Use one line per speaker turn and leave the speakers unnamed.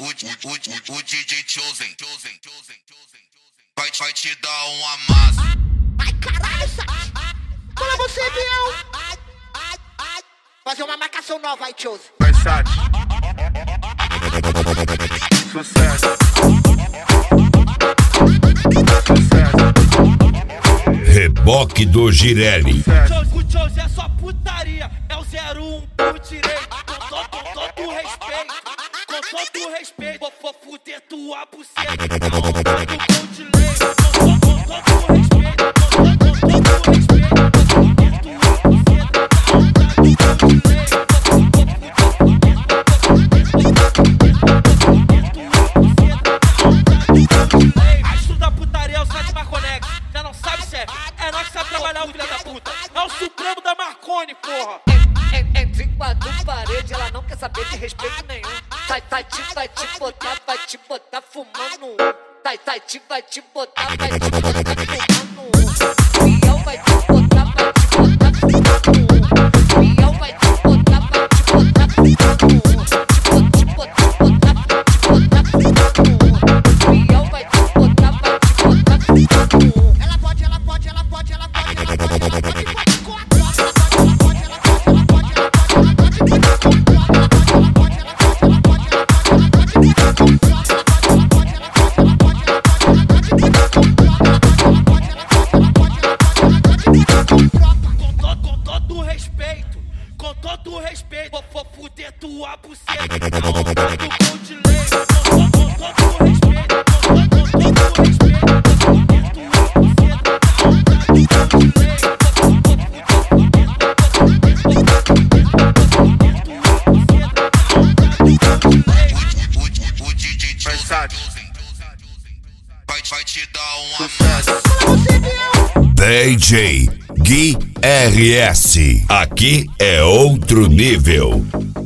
O DJ Chosen vai te dar um amasso.
Ai, caralho, fala você, Biel. Fazer uma marcação nova aí, Chosen.
Versace. Sucesso.
Reboque do Girelli.
O Chosen é só putaria, é o 01 por direito. Com todo respeito, com todo respeito, vou fuder tua buceta. Do Coldplay, com todo respeito, com todo respeito, vou fuder tua buceta. Do Coldplay. Astro da putaria é o site Marconex. Já não sabe, chefe? É nós que sabe trabalhar, o filho da puta. É o Supremo da Marconi, porra.
Entre quatro paredes, ela não quer saber de respeito nenhum. Vai te botar fumando um. Vai te botar fumando um. Biel vai te botar fumando um. Biel vai te botar fumando um. Te botar fumando um. Biel vai te botar fumando um.
Ela pode com a
Com todo respeito, vou fuder tua buceta. A onda do Coldplay. Com todo respeito, com todo respeito, vou fuder tua buceta. A onda do Coldplay.
O DJ
Versace.
vai te dar um
Sucesso.
amasso.
DJ Gui RS. Aqui é outro nível.